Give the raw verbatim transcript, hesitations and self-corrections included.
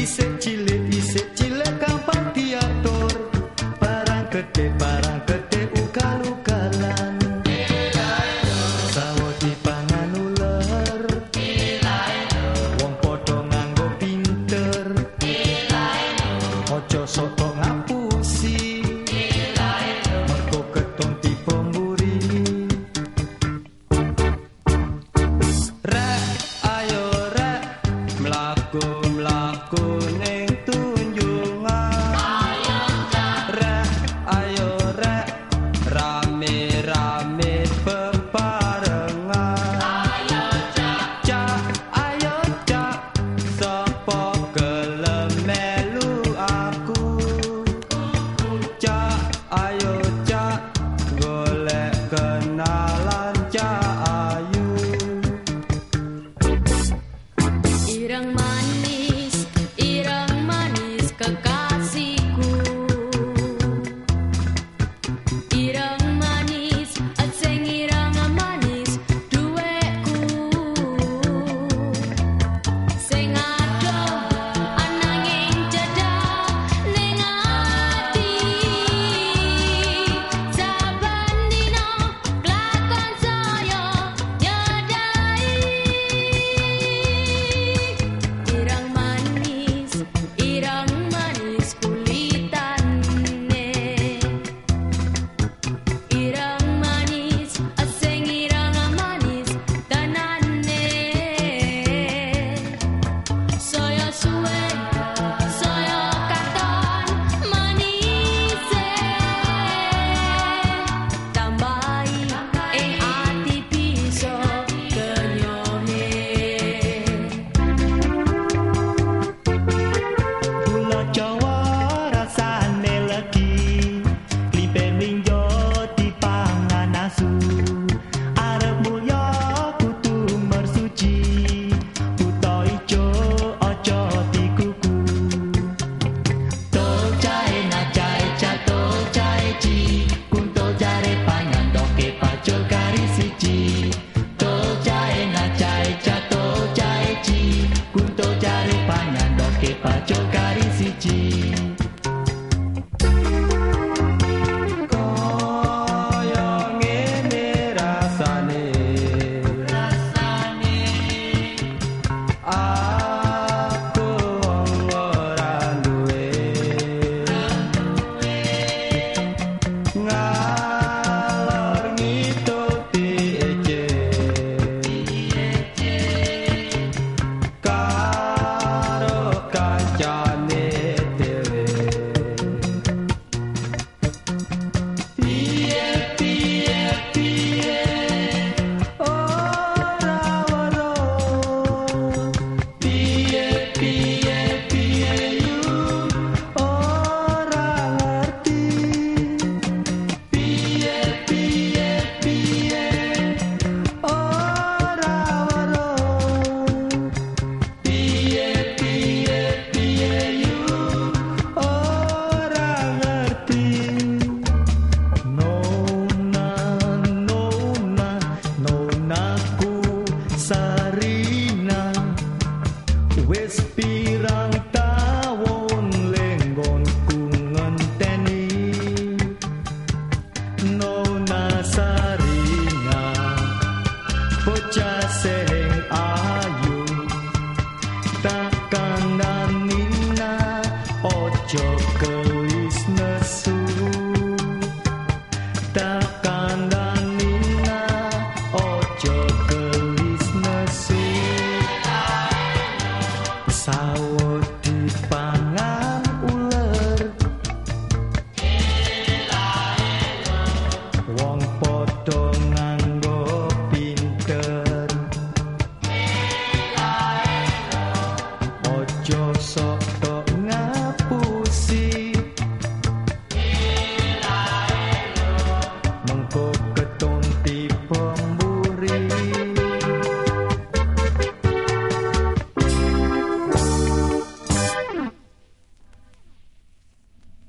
Isik cilik isik cilik kapan diatur barang gede barang gede ugal-ugalan sawo dipangan uler wong padha nganggo pinter ojo sok ngapusi mergo keton tipe mburi rek ayo rek mlaku mlaku ning tunjungan ayo rek ayo rek rame rame bebarengan ayo cak ayo cak sapa gelem melu aku cak ayo cak golek kenalan cak ayu ireng manis ireng manis kekasihku ireng manis sing ireng manis duweku sing adoh ananging cedak ning ati saben dina glakon saya nyedai ireng manis ireng manis kulitane ireng manis sing ireng manis tenane saya suwe saya katon manise tambahi ing ati bisa kenyone Gula Jawa rasane legi Limpen linjo dipangan asu Arep mulya kudu mersuci Buta ijo ojo dikuku Tol jae na jae jatuh jae ji Kuntul jare pangan doke pacul kari siji Tol jae na jae jatuh jae ji Kuntul jare pangan doke pacul kari siji Kaya ngene rasane rasane aku wong ora duwe ngalor ngidul piye karo kancane dhewe piye piye piye ora weruh piye piye piye yu ora ngerti piye piye piye ora weruh piye piye piye yu ora ngerti Nona nona nonaku Sarina wis pirang taun lenggonku ngenteni Nona Sarina bocah sing ayu tak kandhanina ojo gelis nesu tak kandhanina ojo gelis nesu sawut